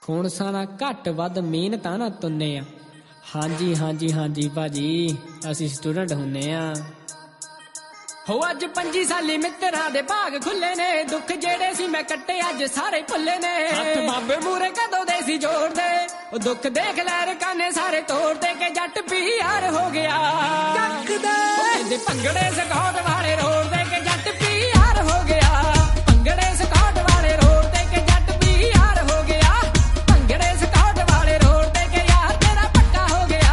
ਹੁਣ ਸਾਨਾ ਘੱਟ ਵੱਧ ਮਿਹਨਤਾਂ ਨਾ ਤੁੰਨੇ ਆ। ਹਾਂਜੀ ਹਾਂਜੀ ਹਾਂਜੀ ਭਾਜੀ, ਅਸੀਂ ਸਟੂਡੈਂਟ ਹੁੰਨੇ ਆ। ਹੋ ਅੱਜ 25 ਸਾਲੀ ਮਿੱਤਰਾਂ ਦੇ ਭਾਗ ਖੁੱਲੇ ਨੇ, ਦੁੱਖ ਜਿਹੜੇ ਸੀ ਮੈਂ ਕੱਟੇ ਅੱਜ ਸਾਰੇ ਭੁੱਲੇ ਨੇ। ਹੱਥ ਬਾਬੇ ਮੂਰੇ ਕਦੋਂ ਦੇ ਸੀ ਜੋੜਦੇ, ਉਹ ਦੁੱਖ ਦੇਖ ਲੈ ਰਕਾਨੇ ਸਾਰੇ ਤੋੜਦੇ ਕਿ ਜੱਟ ਪੀਆਰ ਹੋ ਗਿਆ। ਚੱਕਦੇ ਭੰਗੜੇ ਸਕਾਟ ਵਾਲੇ ਰੋਡ ਦੇ ਕਿ ਜੱਟ ਪੀਆਰ ਹੋ ਗਿਆ। ਭੰਗੜੇ ਸਕਾਟ ਵਾਲੇ ਰੋਡ ਤੇ ਕਿ ਜੱਟ ਪੀਆਰ ਹੋ ਗਿਆ। ਭੰਗੜੇ ਸਕਾਟ ਵਾਲੇ ਰੋਡ ਤੇ ਕਿ ਯਾਰ ਤੇਰਾ ਪੱਕਾ ਹੋ ਗਿਆ।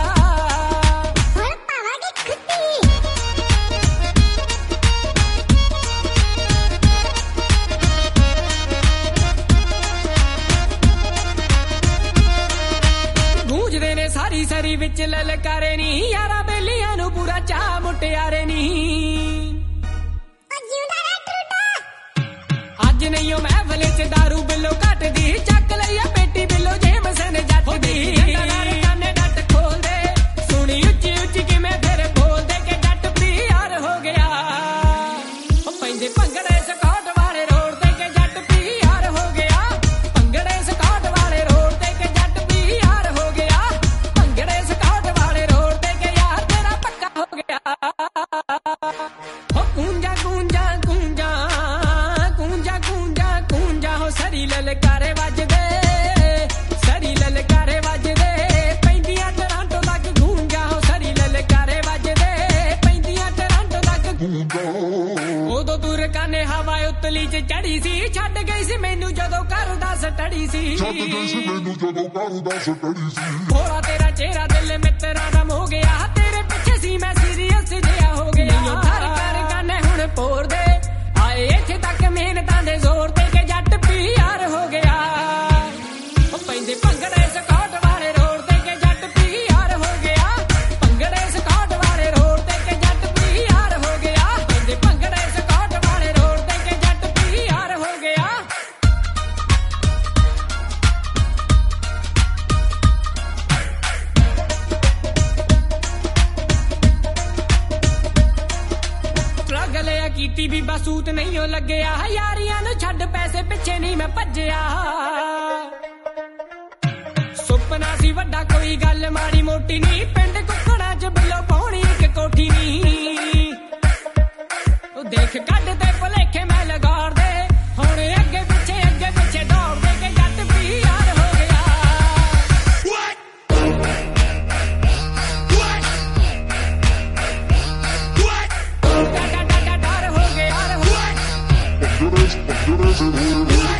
ਗੂੰਜਦੇ ਨੇ ਸਾਰੀ ਸਰੀ ਵਿੱਚ ਲਲਕਾਰੇ ਨੀ, ਯਾਰਾਂ ਬੇਲੀਆਂ ਨੂੰ ਪੂਰਾ ਚਾਹ ਮੁਟਿਆਰੇ ਨੀ। ਅੱਜ ਨਹੀਂ ਉਹ ਮਹਿਫਲ ਚ ਦਾਰੂ ਬਿੱਲੋ ਘਟਦੀ, ਚੱਕ ਲਈਆ ਪੇਟੀ ਬਿੱਲੋ ਜੇਮਸ ਨੇ ਜੱਟ ਦੀ। ਕਾਨੇ ਡੱਟ ਖੋਲਦੇ ਸੁਣੀ ਉੱਚੀ ਉੱਚੀ ਕਿਵੇਂ ਫਿਰ ਬੋਲਦੇ ਕਿ ਜੱਟ ਪੀਆਰ ਹੋ ਗਿਆ। ਉਹ ਪੈਂਦੇ ਭੰਗੜੇ ਸਕਾਟ ਵਾਲੇ ਰੋਡ ਤੇ ਕਿ ਜੱਟ ਪੀਆਰ ਹੋ ਗਿਆ। ਭੰਗੜੇ ਸਕਾਟ ਵਾਲੇ ਰੋਡ ਤੇ ਕਿ ਜੱਟ ਪੀਆਰ ਹੋ ਗਿਆ। ਭੰਗੜੇ ਸਕਾਟ ਵਾਲੇ ਰੋਡ ਤੇ ਕਿ ਯਾਰ ਤੇਰਾ ਪੱਕਾ ਹੋ ਗਿਆ। ਹੋ ਗੂੰਜਾ ਗੂੰਜਾ ਗੂੰਜਾ ਗੂੰਜਾ ਗੂੰਜਾ ਗੂੰਜਾ, ਹੋ ਸਰੀ ਲਲਕਾਰੇ ਵੱਜਦੇ, ਸਰੀ ਲਲਕਾਰੇ ਵੱਜਦੇ ਪੈਂਦੀਆਂ ਟਰਾਂਟੋ ਤੱਕ ਗੂੰਜਾ। ਹੋ ਸਰੀ ਲਲਕਾਰੇ ਵੱਜਦੇ ਪੈਂਦੀਆਂ ਟਰਾਂਟੋ ਤੱਕ ਗੂੰਜਾ। ਉਦੋਂ ਤੂੰ ਰਕਾਨੇ ਹਵਾ ਉਤਲੀ ਚ ਚੜੀ ਸੀ, ਛੱਡ ਗਈ ਸੀ ਮੈਨੂੰ ਜਦੋਂ ਘਰ ਦਾ ਸਟੜੀ ਸੀ। ਭੋਰਾ ਤੇਰਾ ਚਿਹਰਾ ਦਿਲ ਮਿੱਤਰਾਂ ਦਾ ਮੋ ਗਿਆ, ਤੇਰੇ ਪਿੱਛੇ ਸੀ ਮੈਂ ਸੀਰੀਅਸ ਜਿਹਾ ਹੋ ਗਿਆ। ਘਰ ਘਰ ਕਾਨੇ ਹੁਣ ਪੋਰਦੇ ਆਏ ਇੱਥੇ ਤੱਕ ਮਿਹਨਤਾਂ ਦੇ ਜ਼ੋਰ ਤੇ ਕਿ ਜੱਟ ਪੀਆਰ ਹੋ ਗਿਆ। ਉਹ ਪੈਂਦੇ ਭੰਗੜੇ ਸਕਾਟ ਵਾਲੇ ਰੋਡ ਤੇ ਕਿ ਜੱਟ ਪੀਆਰ ਹੋ ਗਿਆ। ਭੰਗੜੇ ਸਕਾਟ ਵਾਲੇ ਰੋਡ ਤੇ ਕਿ ਜੱਟ ਪੀਆਰ ਹੋ ਗਿਆ। ਪੈਂਦੇ ਭੰਗੜੇ ਸਕਾਟ ਵਾਲੇ ਰੋਡ ਤੇ ਕਿ ਜੱਟ ਪੀਆਰ ਹੋ ਗਿਆ। ਸਟਰਗਲ ਆ ਕੀਤੀ ਵੀ ਬਸੂਤ ਨਹੀਂ ਉਹ ਲੱਗਿਆ, ਯਾਰੀਆਂ ਨੂੰ ਛੱਡ ਪੈਸੇ ਪਿੱਛੇ ਨਹੀਂ ਮੈਂ ਭੱਜਿਆ। ਸੁਪਨਾ ਸੀ ਵੱਡਾ ਕੋਈ ਗੱਲ ਮਾੜੀ ਮੋਟੀ ਨਹੀਂ, ਪਿੰਡ ਕੁੱਕੜਾਂ ਚ ਬਿੱਲੋ ਪਾਉਣੀ ਇੱਕ ਕੋਠੀ ਨਹੀਂ। ਉਹ ਦੇਖ ਕੱਢ ਤੇ ਭੁਲੇਖੇ ਮੈਂ ਲਗਾੜਦੇ, ਹੁਣ ਅੱਗੇ ਪਿੱਛੇ ਦੌੜਦੇ ਕਿ ਜੱਟ ਪੀਆਰ ਹੋ ਗਿਆ। ਡਰ ਹੋ ਗਿਆ।